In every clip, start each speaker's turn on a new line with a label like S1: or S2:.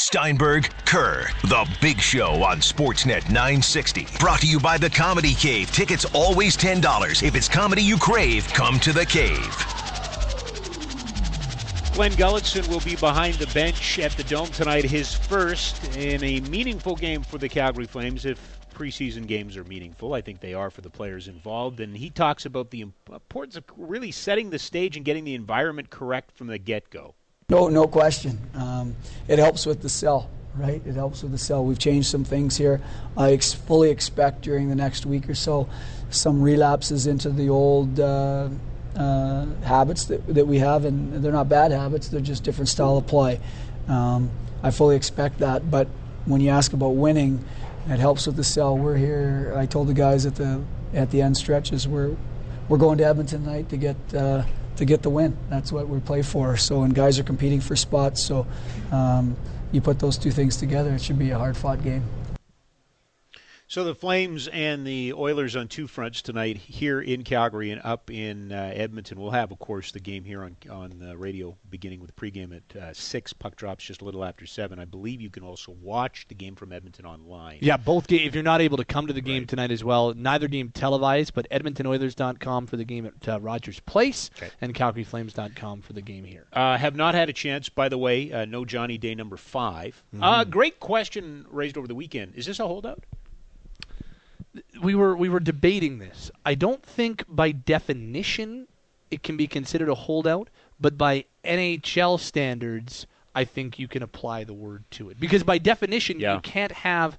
S1: Steinberg, Kerr. The Big Show on Sportsnet 960. Brought to you by The Comedy Cave. Tickets always $10. If it's comedy you crave, come to The Cave.
S2: Glenn Gulletson will be behind the bench at the Dome tonight, his first in a meaningful game for the Calgary Flames. If preseason games are meaningful, I think they are for the players involved. And he talks about the importance of really setting the stage and getting the environment correct from the get-go.
S3: No question. It helps with the cell, right? It helps with the cell. We've changed some things here. I fully expect during the next week or so some relapses into the old habits that we have, and they're not bad habits. They're just different style of play. I fully expect that. But when you ask about winning, it helps with the cell. We're here. I told the guys at the end stretches we're going to Edmonton tonight to get the win. That's what we play for. So, and guys are competing for spots. So, you put those two things together, it should be a hard-fought game.
S2: So the Flames and the Oilers on two fronts tonight here in Calgary and up in Edmonton. We'll have, of course, the game here on the radio beginning with the pregame at 6. Puck drops just a little after 7. I believe you can also watch the game from Edmonton online.
S4: Yeah, both games. If you're not able to come to the game tonight as well, neither game televised, but EdmontonOilers.com for the game at Rogers Place and CalgaryFlames.com for the game here.
S2: Have not had a chance, by the way. No Johnny Day number 5. Great question raised over the weekend. Is this a holdout?
S4: We were debating this. I don't think by definition it can be considered a holdout, but by NHL standards, I think you can apply the word to it. Because by definition, you can't have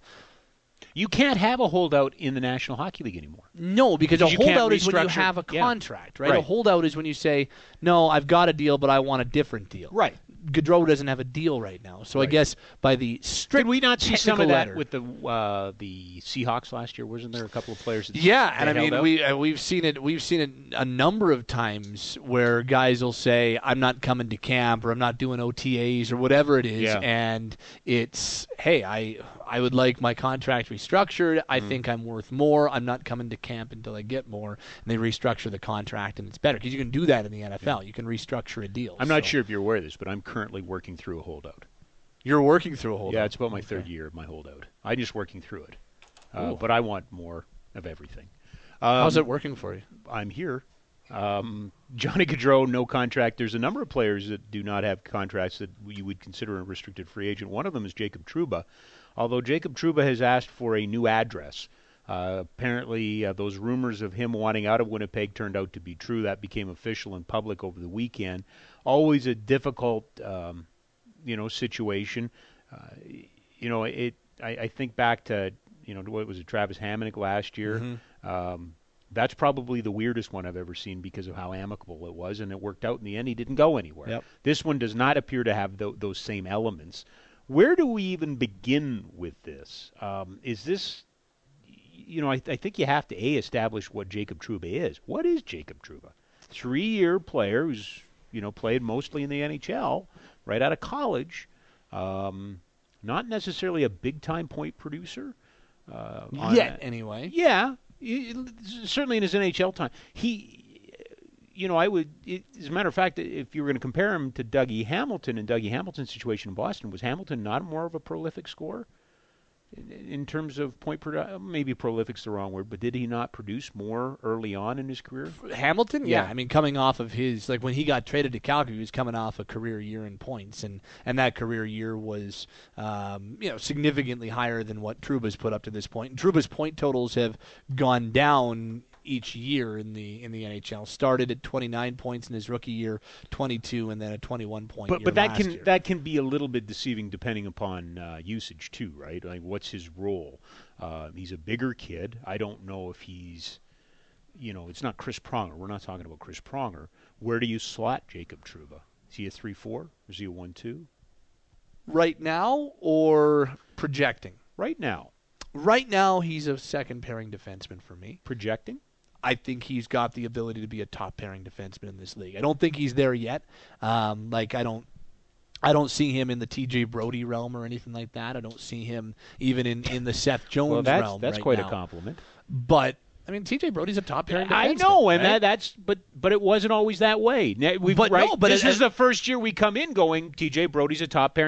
S4: a holdout in the National Hockey League anymore. No, because a holdout is when you have a contract, right? A holdout is when you say, no, I've got a deal, but I want a different deal.
S2: Right.
S4: Gaudreau doesn't have a deal right now. So I guess by the strict
S2: Did we not see some of
S4: letter,
S2: that with the Seahawks last year? Wasn't there a couple of players that
S4: and I mean we've seen it a number of times where guys will say I'm not coming to camp or I'm not doing OTAs or whatever it is, and it's hey, I would like my contract restructured. I think I'm worth more. I'm not coming to camp until I get more. And they restructure the contract, and it's better because you can do that in the NFL. You can restructure a deal.
S2: I'm not sure if you're aware of this, but I'm currently working through a holdout.
S4: You're working through a holdout?
S2: Yeah, it's about my third year of my holdout. I'm just working through it. But I want more of everything.
S4: How's it working for you?
S2: I'm here. Johnny Gaudreau, no contract. There's a number of players that do not have contracts that you would consider a restricted free agent. One of them is Jacob Trouba. Although Jacob Trouba has asked for a new address. Apparently, those rumors of him wanting out of Winnipeg turned out to be true. That became official in public over the weekend. Always a difficult, situation. I think back to, what was it, Travis Hamonic last year. That's probably the weirdest one I've ever seen because of how amicable it was, and it worked out in the end. He didn't go anywhere.
S4: Yep.
S2: This one does not appear to have those same elements. Where do we even begin with this? Is this, I think you have to, establish what Jacob Trouba is. What is Jacob Trouba? 3-year player who's, played mostly in the NHL, right out of college. Not necessarily a big-time point producer.
S4: Anyway.
S2: Yeah, certainly in his NHL time. As a matter of fact, if you were going to compare him to Dougie Hamilton and Dougie Hamilton's situation in Boston, was Hamilton not more of a prolific scorer in terms of point production? Maybe prolific's the wrong word, but did he not produce more early on in his career?
S4: Hamilton? Yeah. I mean, coming off of his, when he got traded to Calgary, he was coming off a career year in points, and that career year was, significantly higher than what Trouba's put up to this point. And Trouba's point totals have gone down each year in the NHL. Started at 29 points in his rookie year, 22, and then a 21-point year.
S2: But that can be a little bit deceiving depending upon usage too, right? Like, what's his role? He's a bigger kid. I don't know if he's, it's not Chris Pronger. We're not talking about Chris Pronger. Where do you slot Jacob Trouba? Is he a 3-4? Is he a 1-2?
S4: Right now or projecting?
S2: Right now.
S4: Right now, he's a second-pairing defenseman for me.
S2: Projecting?
S4: I think he's got the ability to be a top-pairing defenseman in this league. I don't think he's there yet. I don't see him in the T.J. Brody realm or anything like that. I don't see him even in the Seth Jones realm.
S2: That's
S4: right
S2: quite
S4: now.
S2: a compliment.
S4: But I mean, T.J. Brody's a top-pairing defenseman.
S2: I know, and
S4: right?
S2: but it wasn't always that way. This is the first year we come in going, T.J. Brody's a top-pairing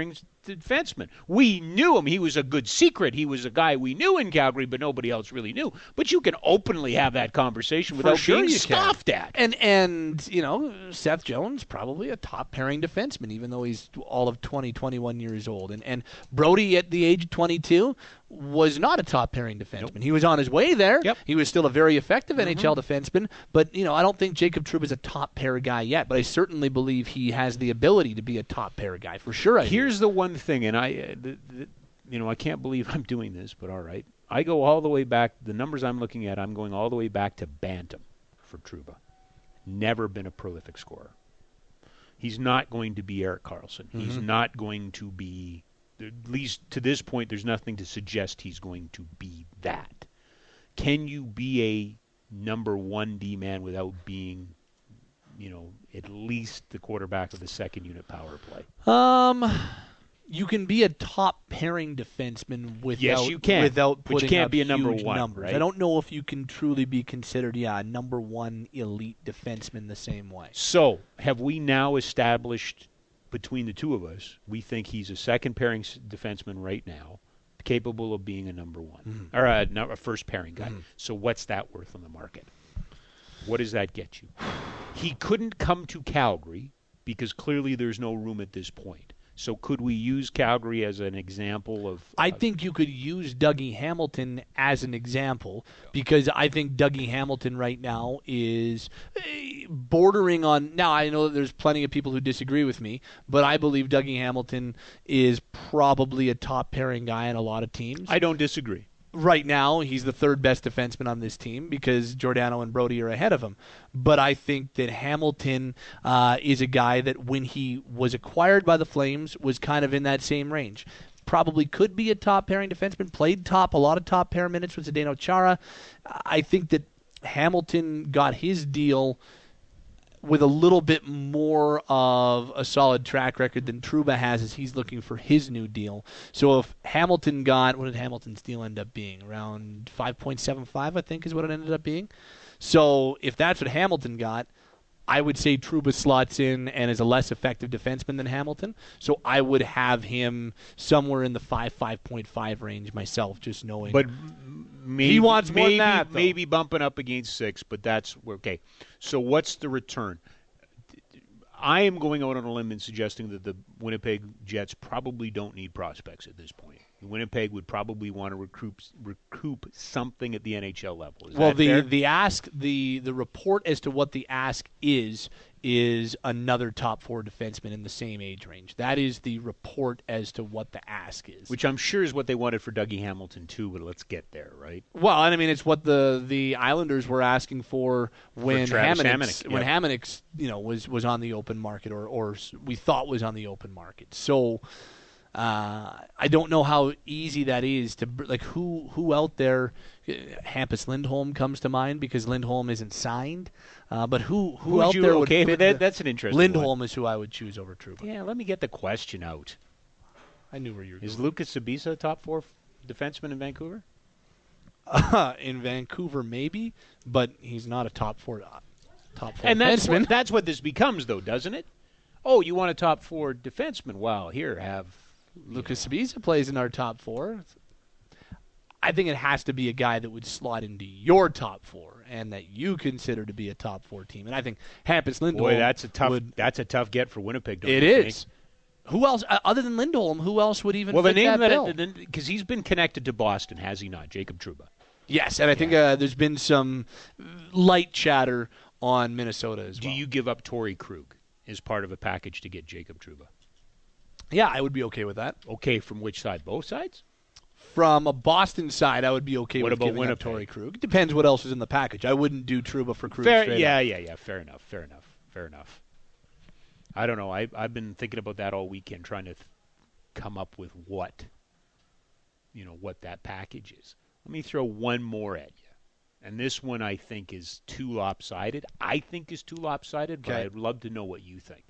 S2: defenseman. We knew him. He was a good secret. He was a guy we knew in Calgary, but nobody else really knew. But you can openly have that conversation without being scoffed at.
S4: And Seth Jones, probably a top-pairing defenseman, even though he's all of 21 years old. And Brody, at the age of 22, was not a top-pairing defenseman.
S2: Nope.
S4: He was on his way there.
S2: Yep.
S4: He was still a very effective NHL defenseman. But, I don't think Jacob Trouba is a top-pair guy yet. But I certainly believe he has the ability to be a top-pair guy, for sure.
S2: Here's the one thing, and I can't believe I'm doing this, but all right. I go all the way back. The numbers I'm looking at, I'm going all the way back to Bantam for Trouba. Never been a prolific scorer. He's not going to be Erik Karlsson. He's not going to be, at least to this point, there's nothing to suggest he's going to be that. Can you be a number one D-man without being, at least the quarterback of the second unit power play?
S4: You can be a top-pairing defenseman without,
S2: yes, you can.
S4: Without
S2: but you
S4: putting
S2: can't
S4: up
S2: be a number
S4: huge
S2: one.
S4: numbers.
S2: Right?
S4: I don't know if you can truly be considered, a number one elite defenseman the same way.
S2: So, have we now established between the two of us, we think he's a second-pairing defenseman right now, capable of being a number one, or a first-pairing guy. So what's that worth on the market? What does that get you? He couldn't come to Calgary because clearly there's no room at this point. So could we use Calgary as an example of...
S4: I think you could use Dougie Hamilton as an example because I think Dougie Hamilton right now is bordering on... Now, I know that there's plenty of people who disagree with me, but I believe Dougie Hamilton is probably a top-pairing guy on a lot of teams.
S2: I don't disagree.
S4: Right now, he's the third best defenseman on this team because Giordano and Brody are ahead of him. But I think that Hamilton is a guy that when he was acquired by the Flames was kind of in that same range. Probably could be a top-pairing defenseman, played a lot of top-pair minutes with Zdeno Chara. I think that Hamilton got his deal with a little bit more of a solid track record than Trouba has as he's looking for his new deal. So if Hamilton got, what did Hamilton's deal end up being? Around 5.75, I think, is what it ended up being. So if that's what Hamilton got, I would say Trouba slots in and is a less effective defenseman than Hamilton. So I would have him somewhere in the 5.5 range myself, just knowing.
S2: But maybe,
S4: he wants more than that, though.
S2: Maybe bumping up against 6, but that's okay. So what's the return? I am going out on a limb and suggesting that the Winnipeg Jets probably don't need prospects at this point. Winnipeg would probably want to recoup something at the NHL level. Is that fair?
S4: The ask, the report as to what the ask is another top four defenseman in the same age range. That is the report as to what the ask is.
S2: Which I'm sure is what they wanted for Dougie Hamilton too, but let's get there, right?
S4: Well, and I mean it's what the Islanders were asking for when Hamonic was on the open market or we thought was on the open market. So I don't know how easy that is to who out there. Hampus Lindholm comes to mind because Lindholm isn't signed. But who out there would fit?
S2: That's an interesting
S4: Lindholm
S2: one.
S4: Is who I would choose over Trouba.
S2: Yeah, let me get the question out.
S4: I knew where you were going.
S2: Is Lucas Sabisa a top 4 defenseman in Vancouver?
S4: In Vancouver, maybe, but he's not a top four
S2: and
S4: defenseman.
S2: That's what this becomes, though, doesn't it? Oh, you want a top 4 defenseman? Well, here, have...
S4: Lucas Sabisa plays in our top 4. I think it has to be a guy that would slot into your top 4 and that you consider to be a top 4 team. And I think Hampus Lindholm.
S2: Boy, that's a tough get for Winnipeg. Don't
S4: it
S2: you
S4: is.
S2: Think?
S4: Who else other than Lindholm? Who else would even? Well, fit the name that
S2: because he's been connected to Boston, has he not? Jacob Trouba.
S4: Yes, and I think there's been some light chatter on Minnesota as well.
S2: Do you give up Torrey Krug as part of a package to get Jacob Trouba?
S4: Yeah, I would be okay with that.
S2: Okay, from which side? Both sides?
S4: From a Boston side, I would be okay with giving
S2: Winnipeg?
S4: up Torrey Krug. It depends what else is in the package. I wouldn't do Trouba for Krug.
S2: Yeah. Fair enough. I don't know. I've been thinking about that all weekend, trying to come up with what that package is. Let me throw one more at you. And this one I think is too lopsided. But I'd love to know what you think.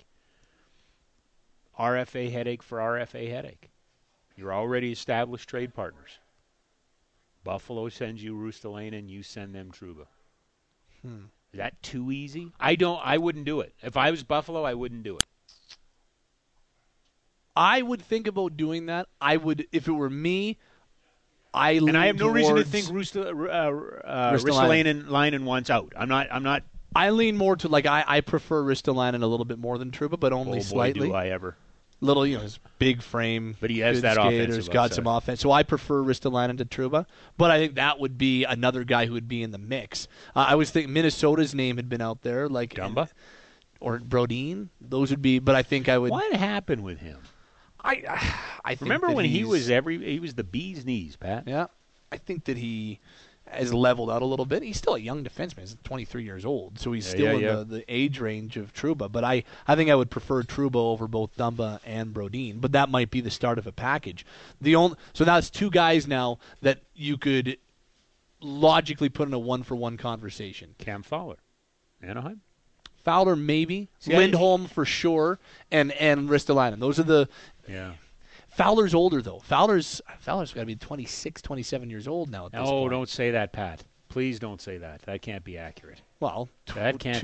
S2: RFA headache for RFA headache. You're already established trade partners. Buffalo sends you Rustalainen, you send them Trouba. Is that too easy? I wouldn't do it. If I was Buffalo, I wouldn't do it.
S4: I would think about doing that. I would, if it were me. I
S2: have no reason to think Ristolainen wants out. I'm not.
S4: I lean more to I prefer Ristolainen a little bit more than Trouba, but only slightly.
S2: Do I ever?
S4: Little, his big frame,
S2: but he has that offense.
S4: He's got some offense, so I prefer Ristolainen to Trouba. But I think that would be another guy who would be in the mix. I was thinking Minnesota's name had been out there, like
S2: Dumba
S4: or Brodin. Those would be, but I think I would.
S2: What happened with him?
S4: I
S2: remember when he was the bee's knees, Pat.
S4: Yeah, I think that he has leveled out a little bit. He's still a young defenseman. He's 23 years old, so he's still in the age range of Trouba. But I think I would prefer Trouba over both Dumba and Brodin. But that might be the start of a package. So that's two guys now that you could logically put in a one-for-one conversation.
S2: Cam Fowler, Anaheim.
S4: Fowler maybe, Lindholm for sure, and Ristolainen. Those are the.
S2: Yeah.
S4: Fowler's older though. Fowler's got to be 26, 27 years old now at this point.
S2: Oh, don't say that, Pat. Please don't say that. That can't be accurate.
S4: Well,
S2: that can't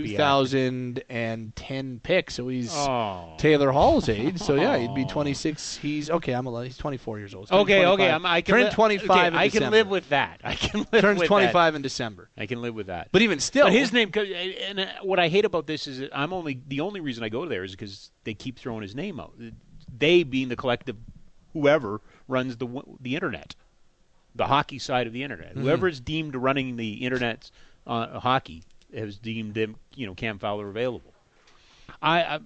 S4: 2010 pick, so he's Taylor Hall's age. So yeah, he'd be 26. He's 24 years old.
S2: Okay.
S4: I can 25.
S2: I can live with that.
S4: Turns 25 in December.
S2: I can live with that.
S4: But even still,
S2: his name. And what I hate about this is the only reason I go there is because they keep throwing his name out. They being the collective, whoever runs the internet, the hockey side of the internet. Mm-hmm. Whoever is deemed running the internet hockey has deemed them, Cam Fowler available. I'm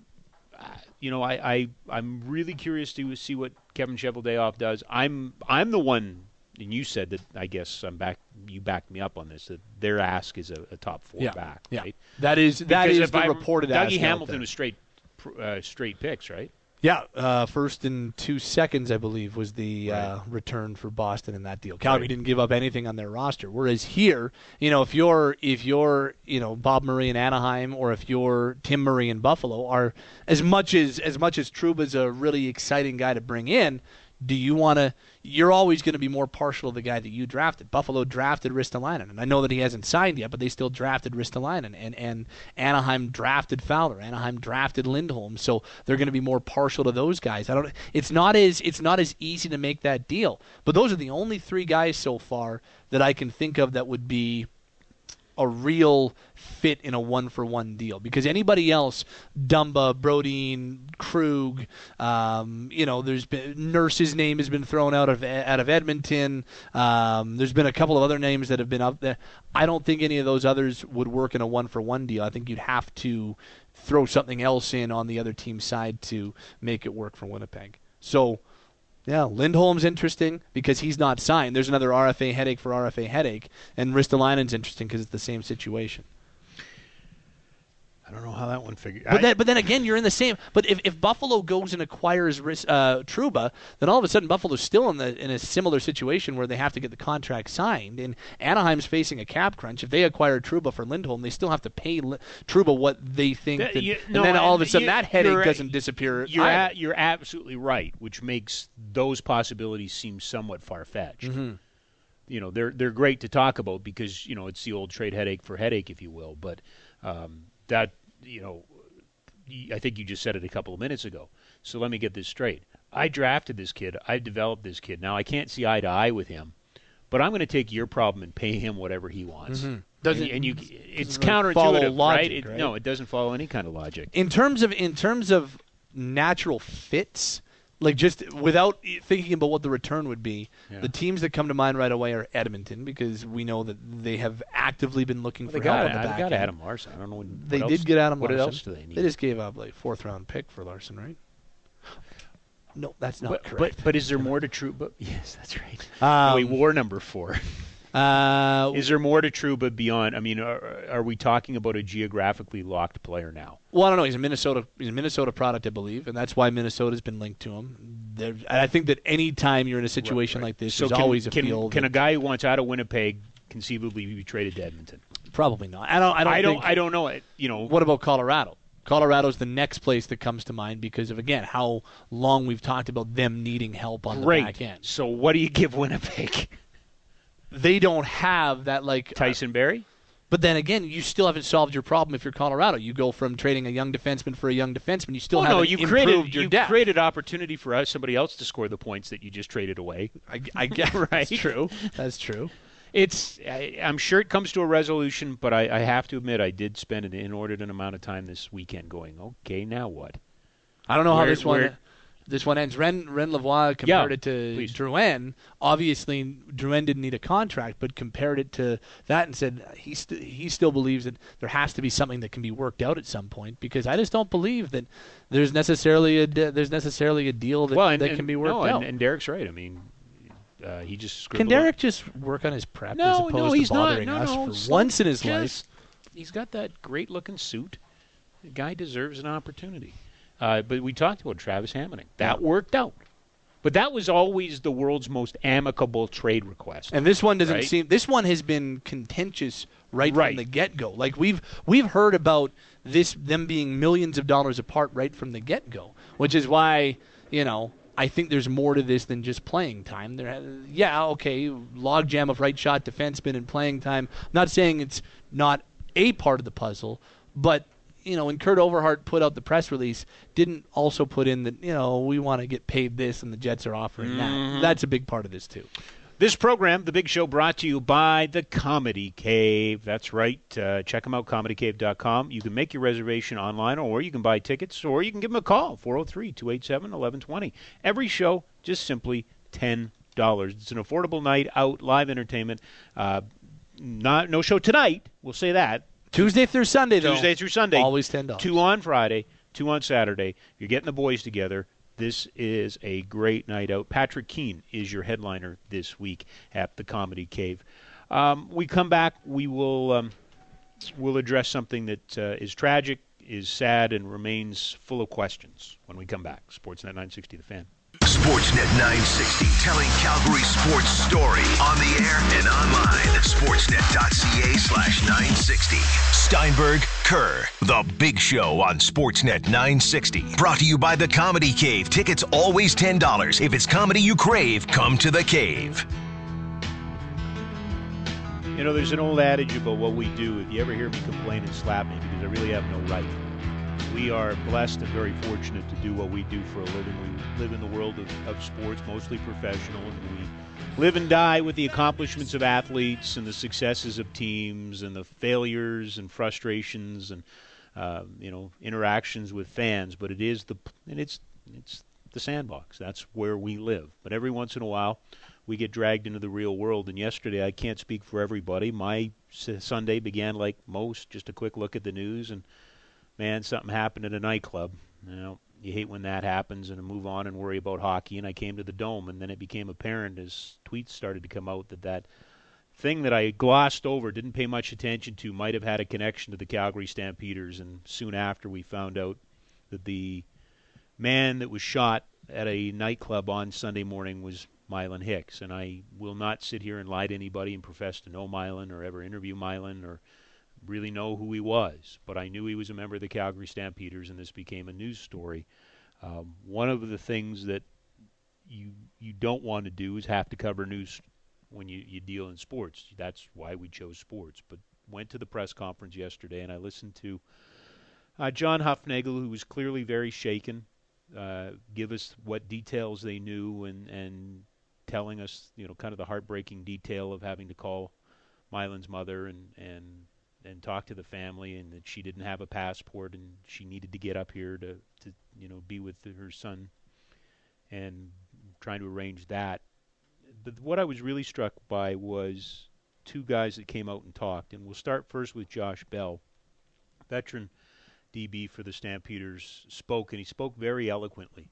S2: really curious to see what Kevin Cheveldayoff does. I'm the one, and you said that. I guess you backed me up on this. That their ask is a top four back.
S4: Yeah,
S2: right?
S4: that is the reported ask.
S2: Dougie Hamilton was straight picks, right?
S4: Yeah, first in 2 seconds, I believe, was the return for Boston in that deal. Calgary didn't give up anything on their roster. Whereas here, if you're Bob Murray in Anaheim, or if you're Tim Murray in Buffalo, are as much as Trouba's a really exciting guy to bring in. Do you want to? You're always going to be more partial to the guy that you drafted. Buffalo drafted Ristolainen, and I know that he hasn't signed yet, but they still drafted Ristolainen, and Anaheim drafted Fowler. Anaheim drafted Lindholm, so they're going to be more partial to those guys. It's not as easy to make that deal. But those are the only three guys so far that I can think of that would be a real fit in a one-for-one deal, because anybody else, Dumba, Brodin, Krug, there's been Nurse's name has been thrown out of Edmonton. There's been a couple of other names that have been up there. I don't think any of those others would work in a one-for-one deal. I think you'd have to throw something else in on the other team's side to make it work for Winnipeg. So. Yeah, Lindholm's interesting because he's not signed. There's another RFA headache, and Ristolainen's interesting because it's the same situation.
S2: I don't know how that one figured.
S4: But then again, you're in the same. But if Buffalo goes and acquires Trouba, then all of a sudden Buffalo's still in a similar situation where they have to get the contract signed. And Anaheim's facing a cap crunch. If they acquire Trouba for Lindholm, they still have to pay Trouba what they think. And then all of a sudden that headache doesn't disappear.
S2: You're absolutely right, which makes those possibilities seem somewhat far-fetched. Mm-hmm. They're great to talk about because it's the old trade headache for headache, if you will. But that, I think you just said it a couple of minutes ago. So let me get this straight. I drafted this kid. I developed this kid. Now, I can't see eye to eye with him, but I'm going to take your problem and pay him whatever he wants. Mm-hmm. It's counterintuitive,
S4: logic,
S2: right? No, it doesn't follow any kind of logic.
S4: In terms of natural fits, like just without thinking about what the return would be, the teams that come to mind right away are Edmonton, because we know that they have actively been looking for help on the back end.
S2: They got Adam Larson. I don't know.
S4: They did get Adam Larson.
S2: What else do they need?
S4: They just gave up fourth-round pick for Larson, right? No, that's not correct.
S2: But is there more to Trouba? Yes, that's right. We wore number 4. Is there more to Trouba beyond? I mean, are we talking about a geographically locked player now?
S4: Well, I don't know. He's a Minnesota product, I believe, and that's why Minnesota's been linked to him. I think that any time you're in a situation like this, there's always a feel.
S2: Can a guy who wants out of Winnipeg conceivably be traded to Edmonton?
S4: Probably not. I
S2: don't know it.
S4: What about Colorado? Colorado's the next place that comes to mind because of, again, how long we've talked about them needing help on the back end.
S2: So what do you give Winnipeg?
S4: They don't have that,
S2: Tyson Barrie?
S4: But then again, you still haven't solved your problem if you're Colorado. You go from trading a young defenseman for a young defenseman. You still haven't improved your depth.
S2: You created opportunity for somebody else to score the points that you just traded away.
S4: I guess right. That's true. That's true.
S2: I'm sure it comes to a resolution, but I have to admit I did spend an inordinate amount of time this weekend going, okay, now what?
S4: I don't know how this one ends. Ren Lavoie compared it to Drouin. Obviously, Drouin didn't need a contract, but compared it to that and said he still believes that there has to be something that can be worked out at some point, because I just don't believe that there's necessarily a deal that can be worked out.
S2: And Derek's right. I mean, he just
S4: can Derek just work on his prep as opposed to bothering us for once in his life?
S2: He's got that great-looking suit. The guy deserves an opportunity. But we talked about Travis Hamonic. That worked out. But that was always the world's most amicable trade request.
S4: And this one doesn't seem. This one has been contentious right from the get-go. Like we've heard about them being millions of dollars apart right from the get-go, which is why I think there's more to this than just playing time. Logjam of right shot defenseman and playing time. I'm not saying it's not a part of the puzzle, but when Kurt Overhart put out the press release, didn't also put in that, we want to get paid this and the Jets are offering that. That's a big part of this, too.
S2: This program, The Big Show, brought to you by The Comedy Cave. That's right. Check them out, comedycave.com. You can make your reservation online, or you can buy tickets, or you can give them a call, 403-287-1120. Every show, just simply $10. It's an affordable night out, live entertainment. No show tonight, we'll say that.
S4: Tuesday through Sunday, though.
S2: Tuesday through Sunday.
S4: Always $10.
S2: 2 on Friday, 2 on Saturday. You're getting the boys together. This is a great night out. Patrick Keane is your headliner this week at the Comedy Cave. We come back. We'll address something that is tragic, is sad, and remains full of questions when we come back. Sportsnet 960, The Fan.
S1: Sportsnet 960, telling Calgary sports story on the air and online. Sportsnet.ca/960. Steinberg, Kerr, The Big Show on Sportsnet 960. Brought to you by The Comedy Cave. Tickets always $10. If it's comedy you crave, come to The Cave.
S2: There's an old adage about what we do. If you ever hear me complain, and slap me, because I really have no right. We are blessed and very fortunate to do what we do for a living. We live in the world of sports, mostly professional, and we live and die with the accomplishments of athletes and the successes of teams and the failures and frustrations and interactions with fans. But it's the sandbox. That's where we live. But every once in a while, we get dragged into the real world. And yesterday, I can't speak for everybody. My Sunday began like most, just a quick look at the news and. Man, something happened at a nightclub. You hate when that happens and move on and worry about hockey. And I came to the Dome, and then it became apparent as tweets started to come out that thing that I glossed over, didn't pay much attention to, might have had a connection to the Calgary Stampeders. And soon after, we found out that the man that was shot at a nightclub on Sunday morning was Mylan Hicks. And I will not sit here and lie to anybody and profess to know Mylan or ever interview Mylan or really know who he was, but I knew he was a member of the Calgary Stampeders, and this became a news story. One of the things that you don't want to do is have to cover news when you deal in sports. That's why we chose sports. But went to the press conference yesterday, and I listened to John Hufnagel, who was clearly very shaken, give us what details they knew and telling us, kind of the heartbreaking detail of having to call Mylan's mother and talk to the family, and that she didn't have a passport and she needed to get up here to be with her son, and trying to arrange that. But what I was really struck by was two guys that came out and talked, and we'll start first with Josh Bell, veteran DB for the Stampeders, spoke, and he spoke very eloquently.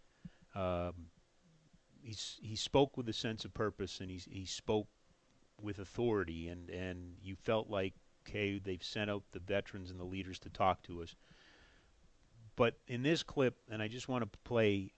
S2: He spoke with a sense of purpose, and he spoke with authority, and you felt like, okay, they've sent out the veterans and the leaders to talk to us. But in this clip, and I just want to play,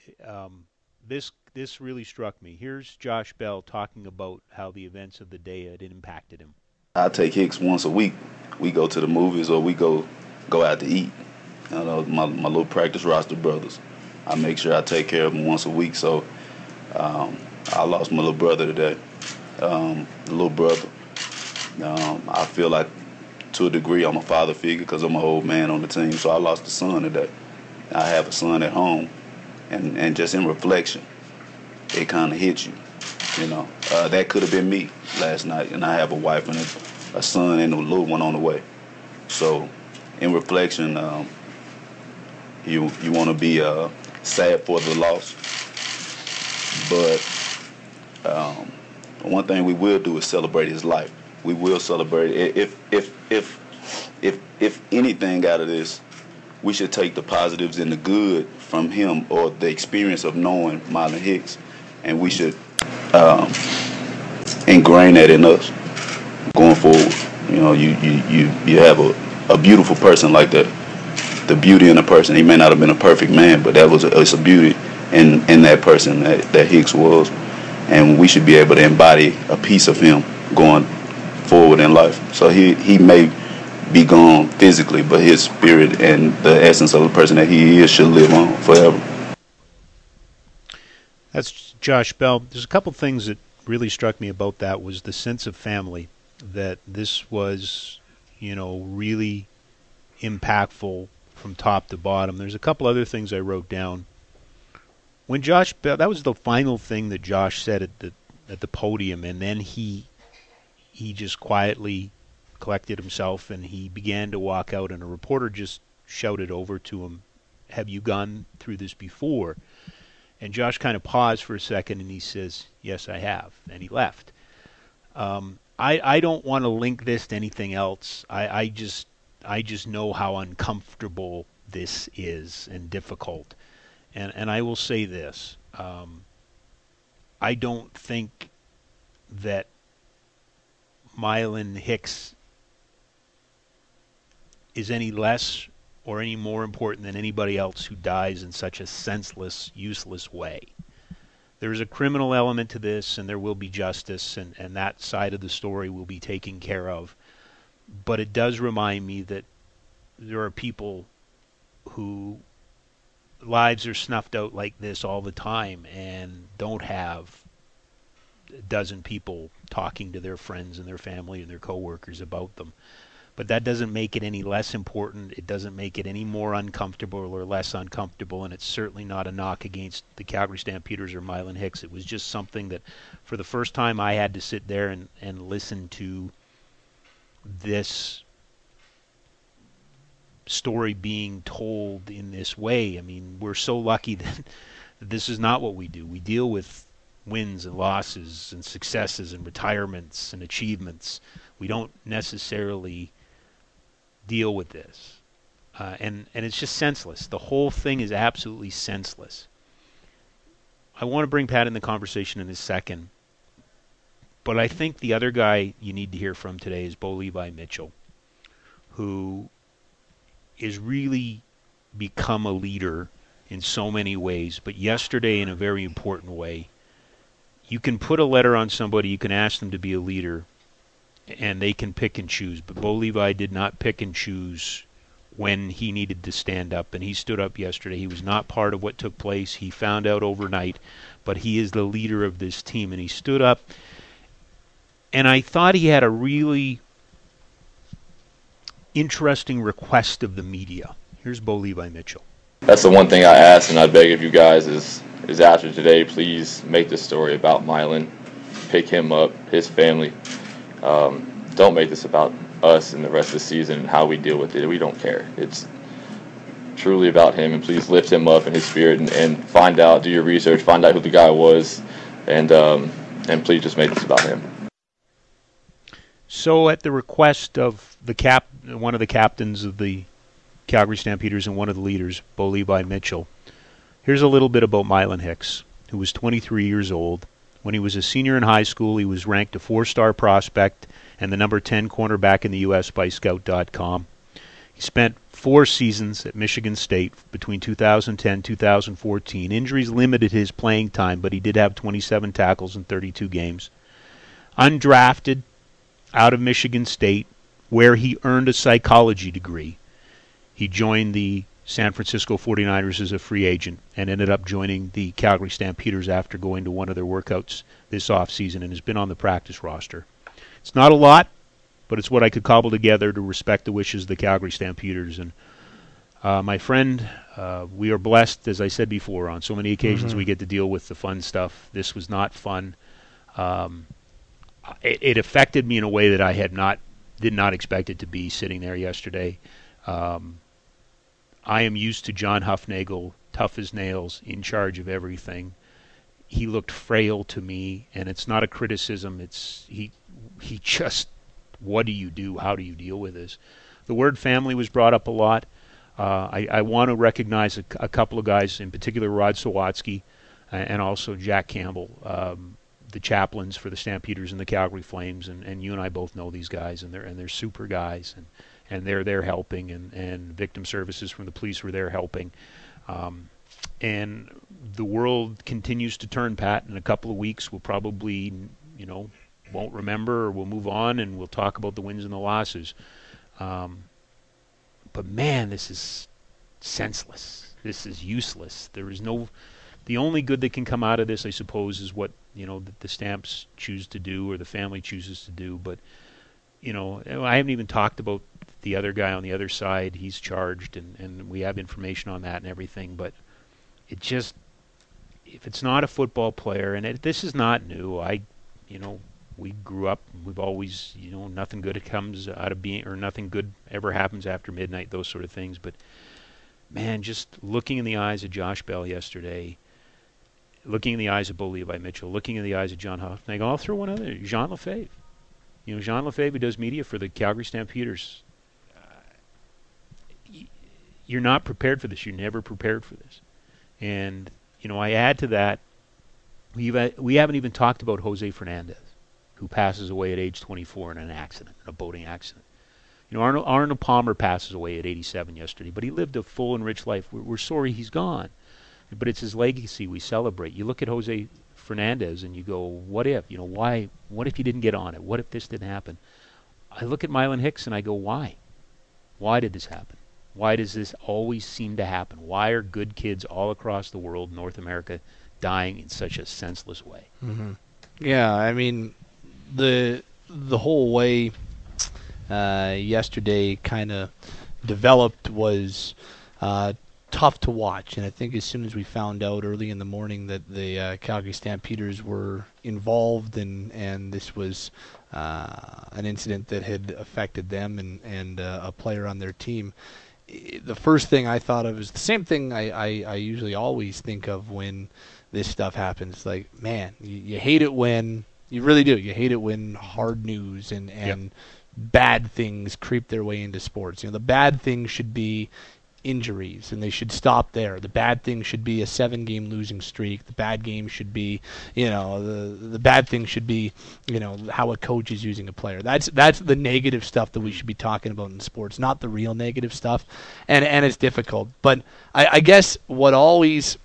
S2: this really struck me. Here's Josh Bell talking about how the events of the day had impacted him.
S5: I take Hicks once a week. We go to the movies or we go out to eat. My little practice roster brothers. I make sure I take care of them once a week. So I lost my little brother today. The little brother. I feel like to a degree, I'm a father figure because I'm an old man on the team. So I lost a son today. I have a son at home, and just in reflection, it kind of hits you. That could have been me last night, and I have a wife and a son and a little one on the way. So, in reflection, you want to be sad for the loss, but one thing we will do is celebrate his life. We will celebrate it. If anything out of this, we should take the positives and the good from him or the experience of knowing Marlon Hicks, and we should ingrain that in us going forward. You have a beautiful person like that. The beauty in a person. He may not have been a perfect man, but it's a beauty in that person that Hicks was, and we should be able to embody a piece of him going forward in life. So he may be gone physically, but his spirit and the essence of the person that he is should live on forever.
S2: That's Josh Bell. There's a couple things that really struck me about that was the sense of family, that this was, really impactful from top to bottom. There's a couple other things I wrote down. When Josh Bell, that was the final thing that Josh said at the podium, and then he just quietly collected himself and he began to walk out, and a reporter just shouted over to him, "Have you gone through this before?" And Josh kind of paused for a second and he says, "Yes, I have," and he left. I don't want to link this to anything else. I just know how uncomfortable this is and difficult. And I will say this. I don't think that Marlon Hicks is any less or any more important than anybody else who dies in such a senseless, useless way. There is a criminal element to this, and there will be justice, and that side of the story will be taken care of. But it does remind me that there are people who lives are snuffed out like this all the time and don't have a dozen people talking to their friends and their family and their coworkers about them. But that doesn't make it any less important. It doesn't make it any more uncomfortable or less uncomfortable, and it's certainly not a knock against the Calgary Stampeders or Marlon Hicks. It was just something that, for the first time, I had to sit there and listen to this story being told in this way. I mean, we're so lucky that this is not what we do. We deal with wins and losses and successes and retirements and achievements. We don't necessarily deal with this. And it's just senseless. The whole thing is absolutely senseless. I want to bring Pat in the conversation in a second, but I think the other guy you need to hear from today is Bo Levi Mitchell, who is really become a leader in so many ways, but yesterday in a very important way. You can put a letter on somebody, you can ask them to be a leader, and they can pick and choose. But Bo Levi did not pick and choose when he needed to stand up, and he stood up yesterday. He was not part of what took place. He found out overnight, but he is the leader of this team, and he stood up. And I thought he had a really interesting request of the media. Here's Bo Levi Mitchell.
S6: That's the one thing I ask, and I beg of you guys is after today, please make this story about Marlon. Pick him up, his family. Don't make this about us and the rest of the season and how we deal with it. We don't care. It's truly about him, and please lift him up in his spirit and find out, do your research, find out who the guy was, and please just make this about him.
S2: So at the request of one of the captains of the Calgary Stampeders and one of the leaders, Bo Levi Mitchell, here's a little bit about Marlon Hicks, who was 23 years old. When he was a senior in high school, he was ranked a 4-star prospect and the number 10 cornerback in the U.S. by Scout.com. He spent 4 seasons at Michigan State between 2010 and 2014. Injuries limited his playing time, but he did have 27 tackles in 32 games. Undrafted out of Michigan State, where he earned a psychology degree. He joined the San Francisco 49ers as a free agent and ended up joining the Calgary Stampeders after going to one of their workouts this offseason and has been on the practice roster. It's not a lot, but it's what I could cobble together to respect the wishes of the Calgary Stampeders. And my friend, we are blessed, as I said before, on so many occasions we get to deal with the fun stuff. This was not fun. It affected me in a way that I did not expect it to be sitting there yesterday. I am used to John Hufnagel, tough as nails, in charge of everything. He looked frail to me, and it's not a criticism. It's he just, what do you do? How do you deal with this? The word family was brought up a lot. I want to recognize a couple of guys, in particular Rod Sawatsky and also Jack Campbell, the chaplains for the Stampeders and the Calgary Flames, and you and I both know these guys, and they're super guys, and they're there helping, and victim services from the police were there helping. And the world continues to turn, Pat. In a couple of weeks, we'll probably, won't remember, or we'll move on, and we'll talk about the wins and the losses. But man, this is senseless. This is useless. There is the only good that can come out of this, I suppose, is what, the Stamps choose to do, or the family chooses to do. But, I haven't even talked about the other guy on the other side. He's charged, and we have information on that and everything. But it just, if it's not a football player, and this is not new. We grew up, we've always, nothing good comes out of being, or nothing good ever happens after midnight, those sort of things. But, man, just looking in the eyes of Josh Bell yesterday, looking in the eyes of Bo Levi Mitchell, looking in the eyes of John Hufnagel, I'll throw one other, Jean Lefebvre. Jean Lefebvre, who does media for the Calgary Stampeders. You're not prepared for this. You're never prepared for this. And, I add to that, we haven't even talked about Jose Fernandez, who passes away at age 24 in a boating accident. Arnold Palmer passes away at 87 yesterday, but he lived a full and rich life. We're sorry he's gone, but it's his legacy we celebrate. You look at Jose Fernandez and you go, what if? Why? What if he didn't get on it? What if this didn't happen? I look at Mylan Hicks and I go, why? Why did this happen? Why does this always seem to happen? Why are good kids all across the world, North America, dying in such a senseless way?
S4: Mm-hmm. Yeah, I mean, the whole way yesterday kind of developed was tough to watch, and I think as soon as we found out early in the morning that the Calgary Stampeders were involved and this was an incident that had affected them and a player on their team, the first thing I thought of is the same thing I usually always think of when this stuff happens. Like, man, you hate it when, you really do, you hate it when hard news and bad things creep their way into sports. The bad things should be injuries, and they should stop there. The bad thing should be a 7-game losing streak. The bad game should be, the bad thing should be, how a coach is using a player. That's the negative stuff that we should be talking about in sports, not the real negative stuff. And it's difficult. But I guess what always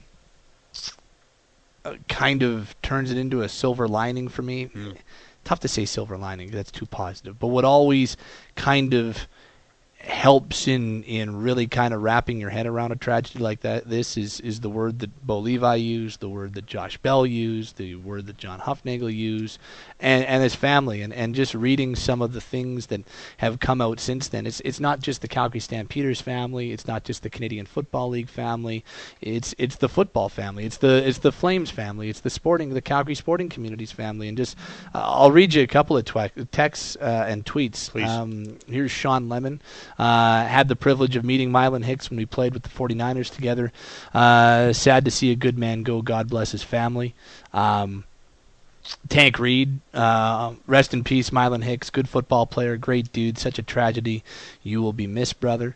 S4: kind of turns it into a silver lining for me, tough to say silver lining, that's too positive, but what always kind of helps in really kind of wrapping your head around a tragedy like that, this is the word that Bo Levi used, the word that Josh Bell used, the word that John Hufnagel used, and his family, and just reading some of the things that have come out since then. It's not just the Calgary Stampeders family, it's not just the Canadian Football League family, it's the football family, it's the Flames family, it's the Calgary sporting community's family, and just I'll read you a couple of texts and tweets.
S2: Please.
S4: Here's Sean Lemon. Had the privilege of meeting Mylan Hicks when we played with the 49ers together. Sad to see a good man go. God bless his family. Tank Reed, rest in peace, Mylan Hicks. Good football player, great dude. Such a tragedy. You will be missed, brother.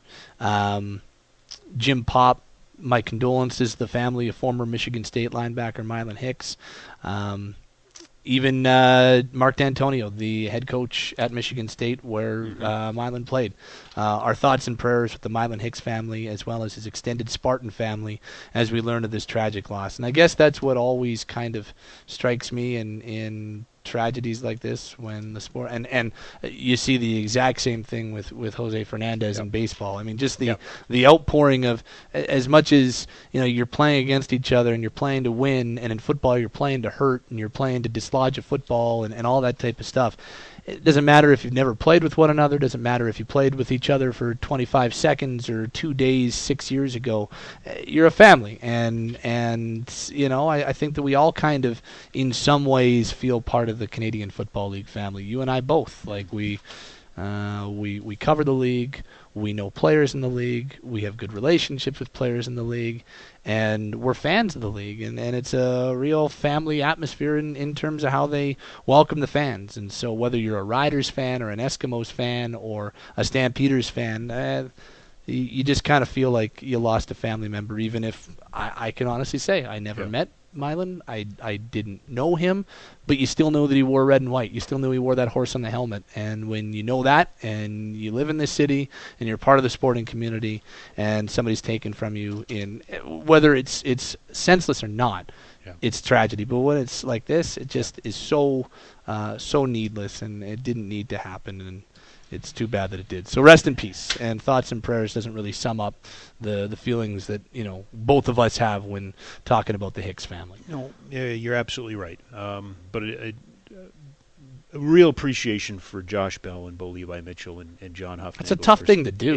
S4: Jim Pop, my condolences to the family of former Michigan State linebacker Mylan Hicks. Even Mark D'Antonio, the head coach at Michigan State, where Mylan played. Our thoughts and prayers with the Mylan Hicks family, as well as his extended Spartan family, as we learn of this tragic loss. And I guess that's what always kind of strikes me in tragedies like this when the sport and you see the exact same thing with Jose Fernandez in baseball. I mean, just the outpouring of, as much as you're playing against each other and you're playing to win, and in football you're playing to hurt and you're playing to dislodge a football and all that type of stuff. It doesn't matter if you've never played with one another. It doesn't matter if you played with each other for 25 seconds or 2 days 6 years ago. You're a family, and I think that we all kind of, in some ways, feel part of the Canadian Football League family. You and I both. Like we cover the league. We know players in the league. We have good relationships with players in the league. And we're fans of the league. And it's a real family atmosphere in terms of how they welcome the fans. And so whether you're a Riders fan or an Eskimos fan or a Stampeders fan, you just kind of feel like you lost a family member, even if I can honestly say I never met Milan. I didn't know him, but you still know that he wore red and white. You still knew he wore that horse on the helmet. And when you know that, and you live in this city, and you're part of the sporting community, and somebody's taken from you, in whether it's senseless or not, it's tragedy. But when it's like this, it just is so needless, and it didn't need to happen. And it's too bad that it did. So rest in peace. And thoughts and prayers doesn't really sum up the feelings that both of us have when talking about the Hicks family.
S2: No, you're absolutely right. But a real appreciation for Josh Bell and Bo Levi Mitchell and John Huffman.
S4: It's a tough thing to do.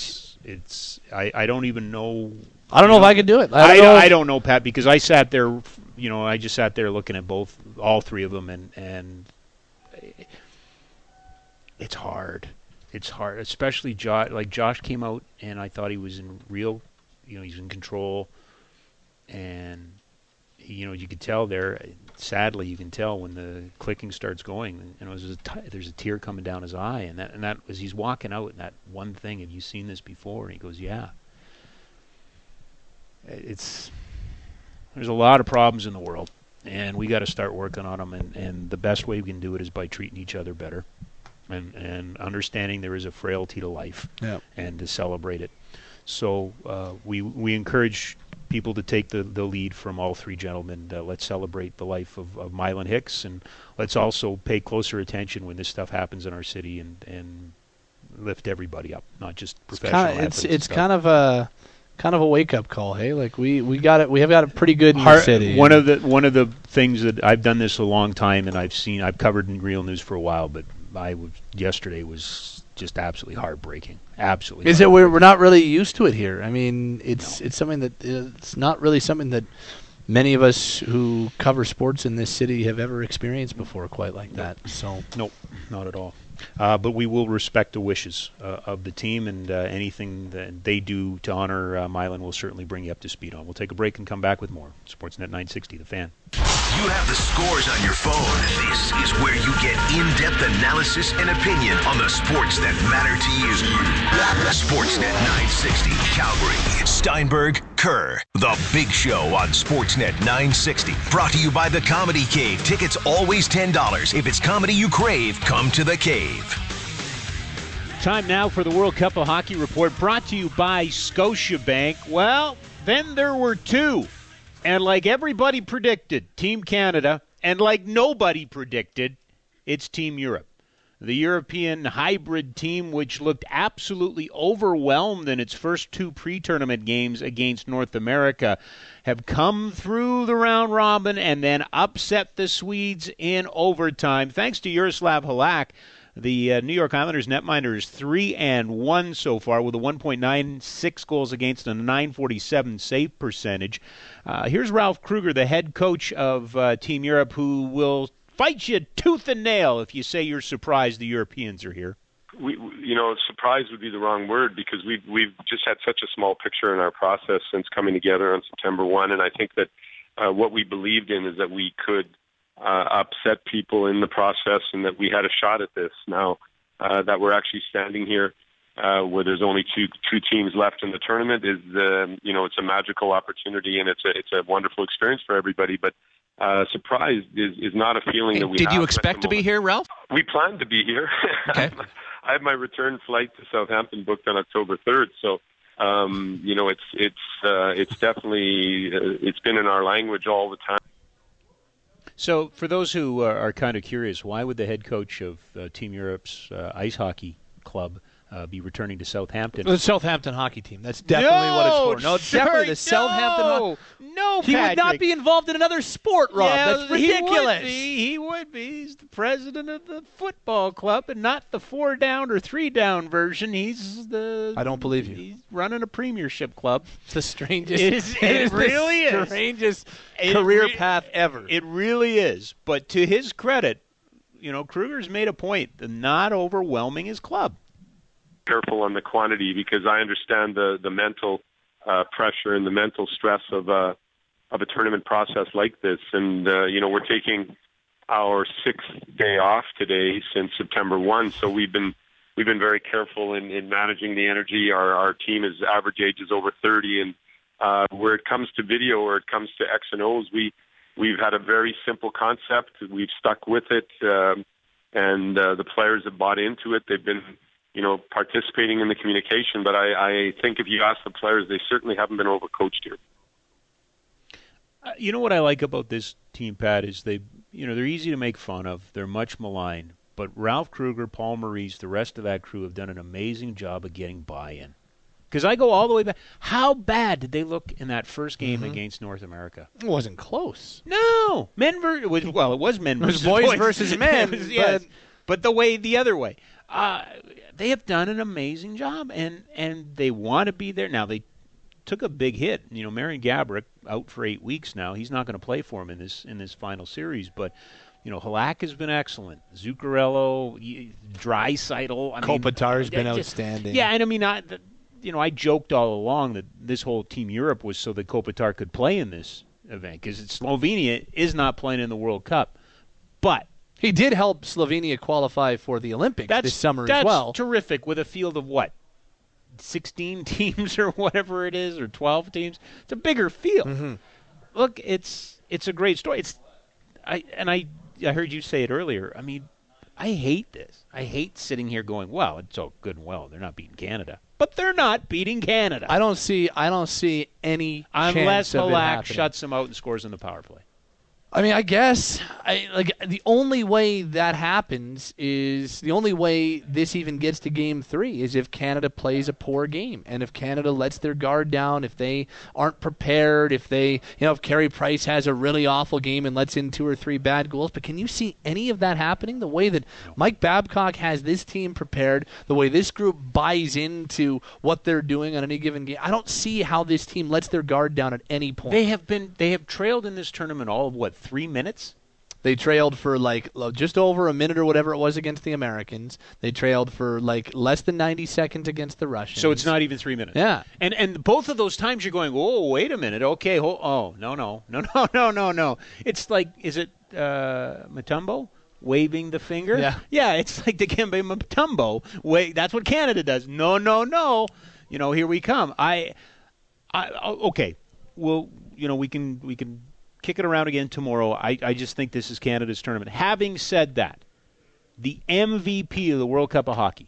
S2: I don't even know.
S4: I don't know if I could do it.
S2: I don't know, Pat, because I sat there. I just sat there looking at all three of them, and it's hard. It's hard, especially Josh. Like, Josh came out, and I thought he was in real, he's in control, and you could tell there. Sadly, you can tell when the clicking starts going, and there's a tear coming down his eye, and that was, he's walking out, and that one thing. Have you seen this before? And he goes, yeah. There's a lot of problems in the world, and we got to start working on them, and the best way we can do it is by treating each other better. And understanding there is a frailty to life, and to celebrate it. So we encourage people to take the lead from all three gentlemen. Let's celebrate the life of Milan Hicks, and let's also pay closer attention when this stuff happens in our city, and lift everybody up, not just professional athletes. It's kind of
S4: a wake up call, hey? Like we got it. We have got it pretty good in the city.
S2: One of the things that I've done this a long time, and I've covered in Real News for a while, but yesterday was just absolutely heartbreaking. Absolutely.
S4: Is it we're not really used to it here? I mean, it's something that it's not really something that many of us who cover sports in this city have ever experienced before, quite like that. So
S2: nope, not at all. But we will respect the wishes of the team, and anything that they do to honor Milan will certainly bring you up to speed on. We'll take a break and come back with more. Sportsnet 960, The Fan.
S1: You have the scores on your phone. This is where you get in-depth analysis and opinion on the sports that matter to you. Sportsnet 960, Calgary. Steinberg, Kerr. The Big Show on Sportsnet 960. Brought to you by The Comedy Cave. Tickets always $10. If it's comedy you crave, come to The Cave.
S2: Time now for the World Cup of Hockey Report, brought to you by Scotiabank. Well, then there were two. And like everybody predicted, Team Canada, and like nobody predicted, it's Team Europe. The European hybrid team, which looked absolutely overwhelmed in its first two pre-tournament games against North America, have come through the round robin and then upset the Swedes in overtime. Thanks to Jaroslav Halak, the New York Islanders netminder is 3-1 so far with a 1.96 goals against and a 947 save percentage. Here's Ralph Kruger, the head coach of Team Europe, who will fight you tooth and nail if you say you're surprised the Europeans are here.
S7: Surprise would be the wrong word, because we've just had such a small picture in our process since coming together on September 1, and I think that what we believed in is that we could upset people in the process, and that we had a shot at this. Now that we're actually standing here where there's only two teams left in the tournament is it's a magical opportunity, and it's a wonderful experience for everybody. But surprise is not a feeling that we have.
S8: Did you expect to be here, Ralph?
S7: We planned to be here.
S8: Okay.
S7: I have my return flight to Southampton booked on October 3rd, so it's definitely it's been in our language all the time.
S2: So, for those who are kind of curious, why would the head coach of Team Europe's ice hockey club be returning to Southampton?
S4: The Southampton hockey team. That's definitely what it's for. No, definitely the Southampton.
S2: No,
S4: he would not be involved in another sport, Rob.
S2: Yeah,
S4: that's ridiculous.
S2: He would be. He's the president of the football club, and not the 4-down or 3-down version. He's the.
S4: I don't believe you.
S2: He's running a premiership club.
S4: It's the strangest.
S2: It really is.
S4: Strangest career path ever.
S2: It really is. But to his credit, Kruger's made a point of not overwhelming his club.
S7: Careful on the quantity, because I understand the mental pressure and the mental stress of a tournament process like this. And we're taking our 6th day off today since September 1, so we've been very careful in managing the energy. Our team is average age is over 30, and where it comes to video, or it comes to X and O's, we've had a very simple concept. We've stuck with it, and the players have bought into it. They've been participating in the communication, but I think if you ask the players, they certainly haven't been overcoached here.
S2: You know what I like about this team, Pat, is they're easy to make fun of. They're much maligned, but Ralph Kruger, Paul Maurice, the rest of that crew have done an amazing job of getting buy-in. Because I go all the way back. How bad did they look in that first game against North America?
S4: It wasn't close.
S2: No, it was men versus
S4: boys versus men.
S2: Yes, but the other way. They have done an amazing job, and they want to be there. Now, they took a big hit. Marian Gaborik out for 8 weeks now. He's not going to play for him in this final series, but Halak has been excellent. Zuccarello, Draisaitl.
S4: Kopitar's been outstanding.
S2: Yeah, and I joked all along that this whole Team Europe was so that Kopitar could play in this event, because Slovenia is not playing in the World Cup, but
S4: he did help Slovenia qualify for the Olympics this summer as well.
S2: That's terrific, with a field of 16 teams or whatever it is, or 12 teams. It's a bigger field.
S4: Mm-hmm.
S2: Look, it's a great story. I heard you say it earlier. I hate this. I hate sitting here going, well, it's all good and well. They're not beating Canada. But they're not beating Canada.
S4: I don't see any
S2: unless
S4: chance of it
S2: Halak
S4: happening.
S2: shuts them out and scores in the power play.
S4: I guess the only way that happens is, the only way this even gets to Game 3 is if Canada plays a poor game, and if Canada lets their guard down, if they aren't prepared, if Carey Price has a really awful game and lets in 2 or 3 bad goals. But can you see any of that happening? The way that Mike Babcock has this team prepared, the way this group buys into what they're doing on any given game, I don't see how this team lets their guard down at any point.
S2: They have trailed in this tournament all of 3 minutes?
S4: They trailed for just over a minute or whatever it was against the Americans. They trailed for less than 90 seconds against the Russians.
S2: So it's not even 3 minutes.
S4: Yeah.
S2: And both of those times you're going, oh, wait a minute. Okay, no. It's like, is it Mutombo waving the finger?
S4: Yeah.
S2: Yeah, it's like the Dikembe Mutombo. Wait, that's what Canada does. No. Here we come. Okay. Well, we can kick it around again tomorrow. I just think this is Canada's tournament. Having said that, the MVP of the World Cup of Hockey,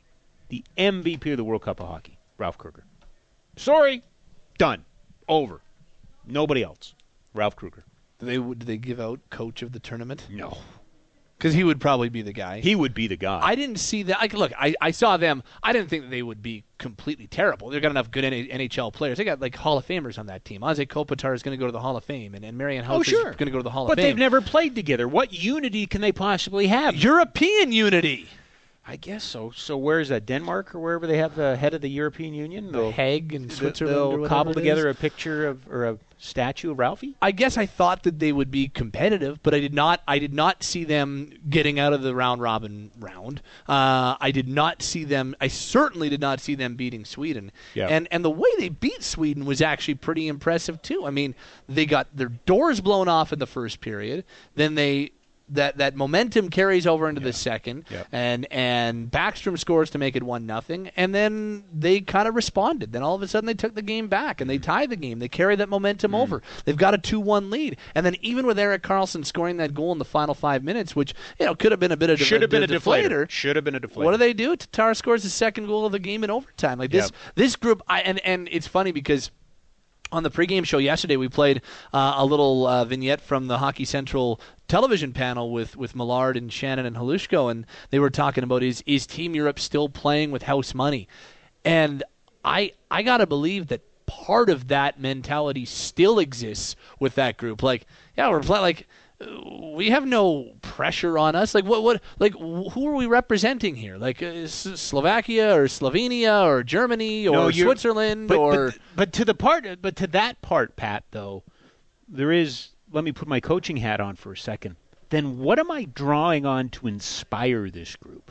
S2: Ralph Kruger. Sorry, done, over. Nobody else. Ralph Kruger.
S4: Did they give out coach of the tournament?
S2: No.
S4: Because he would probably be the guy.
S2: He would be the guy.
S4: I didn't see that. I saw them. I didn't think that they would be completely terrible. They've got enough good NHL players. They got Hall of Famers on that team. Anze Kopitar is going to go to the Hall of Fame, and Marian House is going to go to the Hall of Fame.
S2: But they've never played together. What unity can they possibly have?
S4: European unity.
S2: I guess so. So where is that? Denmark or wherever they have the head of the European Union?
S4: The Hague in Switzerland.
S2: They'll cobble together a picture of, or a statue of Ralphie?
S4: I guess I thought that they would be competitive, but I did not see them getting out of the round-robin round. I certainly did not see them beating Sweden.
S2: Yeah.
S4: And the way they beat Sweden was actually pretty impressive, too. They got their doors blown off in the first period. Then that momentum carries over into the second, and Backstrom scores to make it 1-0, and then they kind of responded. Then all of a sudden they took the game back, and they tie the game. They carry that momentum over. They've got a 2-1 lead, and then even with Erik Karlsson scoring that goal in the final 5 minutes, which could have been a bit of
S2: should have been a deflator.
S4: What do? Tatar scores the second goal of the game in overtime. This group, and it's funny because On the pregame show yesterday, we played a little vignette from the Hockey Central television panel with Millard and Shannon and Halushko, and they were talking about is Team Europe still playing with house money? And I got to believe that part of that mentality still exists with that group. Like, yeah, we're playing, like, we have no pressure on us. Like, who are we representing here? Like, Slovakia or Slovenia or Germany or Switzerland
S2: But to that part, Pat, though, there is. Let me put my coaching hat on for a second. Then what am I drawing on to inspire this group?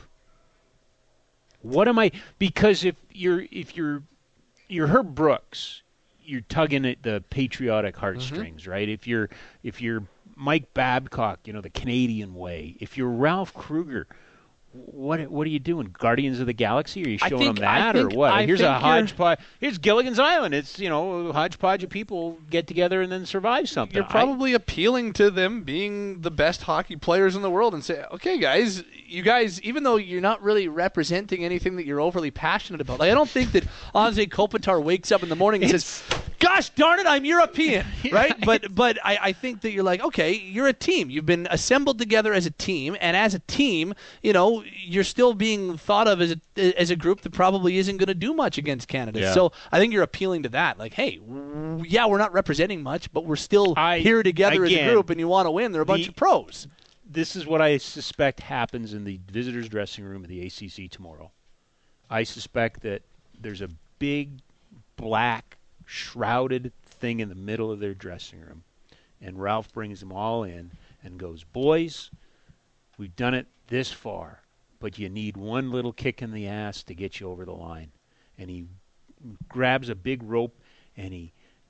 S2: What am I? Because if you're Herb Brooks, you're tugging at the patriotic heartstrings, right? If you're Mike Babcock, the Canadian way. If you're Ralph Kruger, what are you doing? Guardians of the Galaxy? Are you showing them that or what? Here's a hodgepodge. Here's Gilligan's Island. It's a hodgepodge of people get together and then survive something.
S4: You're probably appealing to them being the best hockey players in the world and say, okay, guys, you guys, even though you're not really representing anything that you're overly passionate about, like, I don't think that Anze Kopitar wakes up in the morning and says, gosh darn it, I'm European, right? But I think that you're like, okay, you're a team. You've been assembled together as a team, and as a team, you're still being thought of as a group that probably isn't going to do much against Canada.
S2: Yeah.
S4: So I think you're appealing to that. Like, hey, yeah, we're not representing much, but we're still here together as a group, and you want to win. They're a bunch of pros.
S2: This is what I suspect happens in the visitors' dressing room of the ACC tomorrow. I suspect that there's a big, black, shrouded thing in the middle of their dressing room, and Ralph brings them all in and goes, boys, we've done it this far, but you need one little kick in the ass to get you over the line. And he grabs a big rope and he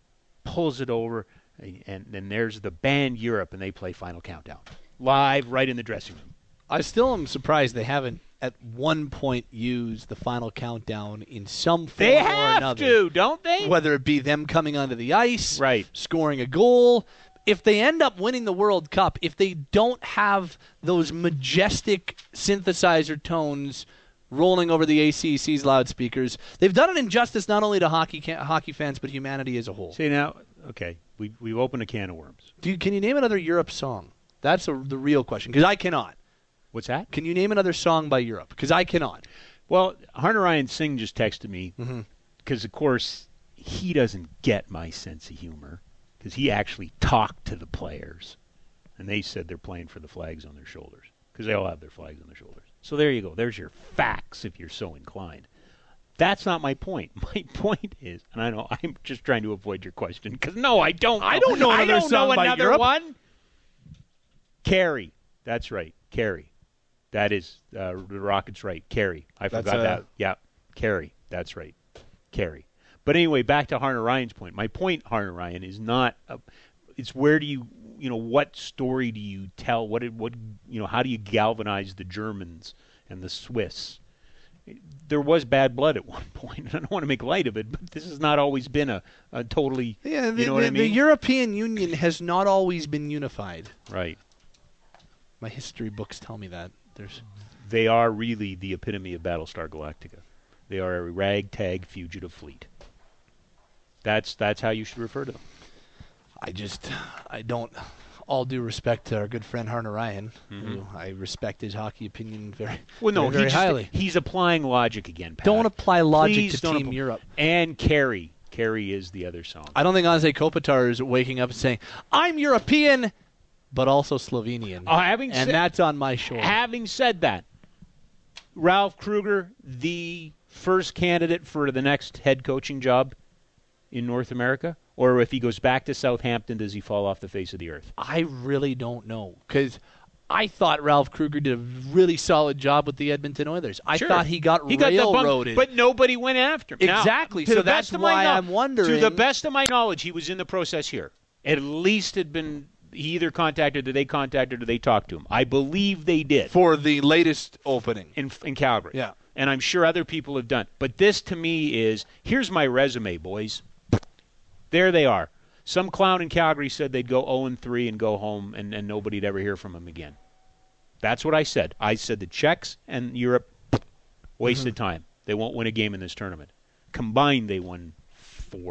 S2: pulls it over, and then there's the band Europe, and they play Final Countdown live right in the dressing room.
S4: I still am surprised they haven't at one point used the Final Countdown in some form
S2: they
S4: or another.
S2: They have to, don't they?
S4: Whether it be them coming onto the ice,
S2: right,
S4: scoring a goal. If they end up winning the World Cup, if they don't have those majestic synthesizer tones rolling over the ACC's loudspeakers, they've done an injustice not only to hockey fans but humanity as a whole.
S2: See now, okay, we've opened a can of worms.
S4: Can you name another Europe song? That's the real question, because I cannot.
S2: What's that?
S4: Can you name another song by Europe? Because I cannot.
S2: Well, Hunter Ryan Singh just texted me because, of course, he doesn't get my sense of humor because he actually talked to the players, and they said they're playing for the flags on their shoulders because they all have their flags on their shoulders. So there you go. There's your facts if you're so inclined. That's not my point. My point is, and I know I'm just trying to avoid your question because, no, I don't know.
S4: I don't know another song by Europe.
S2: One. Carey. That's right. Carey. That is the Rockets' right. Carey. I forgot that. Yeah, Carey. That's right. Carey. But anyway, back to Hunter Ryan's point. My point, Hunter Ryan, is not. It's where do you, what story do you tell? How do you galvanize the Germans and the Swiss? There was bad blood at one point. I don't want to make light of it, but this has not always been a totally.
S4: Yeah,
S2: you know what I mean?
S4: The European Union has not always been unified.
S2: Right.
S4: My history books tell me that.
S2: They are really the epitome of Battlestar Galactica. They are a ragtag fugitive fleet. That's how you should refer to them.
S4: I don't. All due respect to our good friend Hunter Ryan, who I respect his hockey opinion very highly.
S2: He's applying logic again, Pat.
S4: Don't apply logic
S2: Please
S4: to Team Europe.
S2: And Carey. Carey is the other song.
S4: I don't think Anze Kopitar is waking up and saying, I'm European, but also Slovenian. That's on my shoulder.
S2: Having said that, Ralph Kruger, the first candidate for the next head coaching job in North America? Or if he goes back to Southampton, does he fall off the face of the earth?
S4: I really don't know, because I thought Ralph Kruger did a really solid job with the Edmonton Oilers. I thought he got railroaded.
S2: But nobody went after him.
S4: Exactly.
S2: Now,
S4: so that's why I'm wondering.
S2: To the best of my knowledge, he was in the process here. At least had been... He either contacted, or they talked to him. I believe they did.
S4: For the latest opening.
S2: In Calgary.
S4: Yeah.
S2: And I'm sure other people have done. But this, to me, is, here's my resume, boys. There they are. Some clown in Calgary said they'd go 0-3 and go home, and nobody'd ever hear from him again. That's what I said. I said the Czechs and Europe wasted time. They won't win a game in this tournament. Combined, they won 4.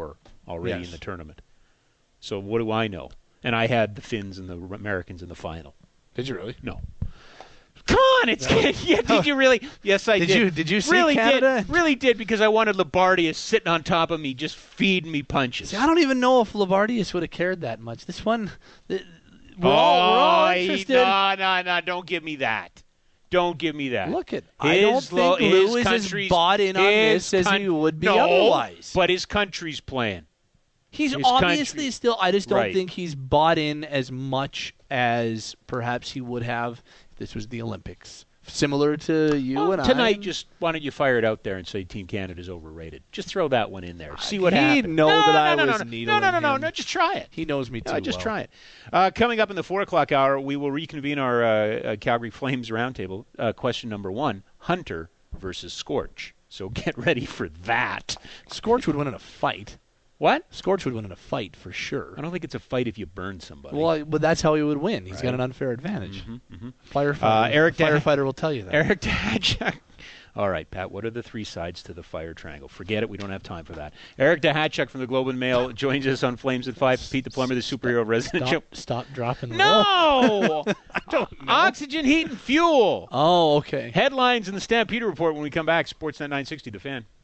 S2: already in the tournament. So what do I know? And I had the Finns and the Americans in the final.
S4: Did you really?
S2: No. Come on, it's yeah. Did you really? Yes, I did.
S4: Did you see
S2: really
S4: Canada?
S2: Really did, because I wanted Labardius sitting on top of me, just feeding me punches.
S4: See, I don't even know if Labardius would have cared that much. This one, we're all interested.
S2: No, don't give me that. Don't give me that.
S4: Look I don't think Lou is as bought in on this as he would be otherwise.
S2: But his country's playing.
S4: He's obviously still. I just don't think he's bought in as much as perhaps he would have if this was the Olympics. Similar to you and
S2: tonight, just why don't you fire it out there and say Team Canada's overrated? Just throw that one in there. See what happens.
S4: He'd know that I was needling him.
S2: No, just try it.
S4: He knows me too well.
S2: Just try it. Coming up in the 4 o'clock hour, we will reconvene our Calgary Flames roundtable. Question number 1, Hunter versus Scorch. So get ready for that.
S4: Scorch would win in a fight.
S2: What?
S4: Scorch would win in a fight for sure.
S2: I don't think it's a fight if you burn somebody.
S4: Well, but that's how he would win. He's got an unfair advantage. Firefighter will tell you that.
S2: Eric Dahachuk. All right, Pat, what are the 3 sides to the fire triangle? Forget it. We don't have time for that. Eric Dahachuk from the Globe and Mail joins us on Flames at 5. Pete the Plumber, the superhero resident.
S4: Stop dropping the
S2: No!
S4: I don't know.
S2: Oxygen, heat, and fuel.
S4: Oh, okay.
S2: Headlines in the Stampeder Report when we come back. Sportsnet 960, The Fan.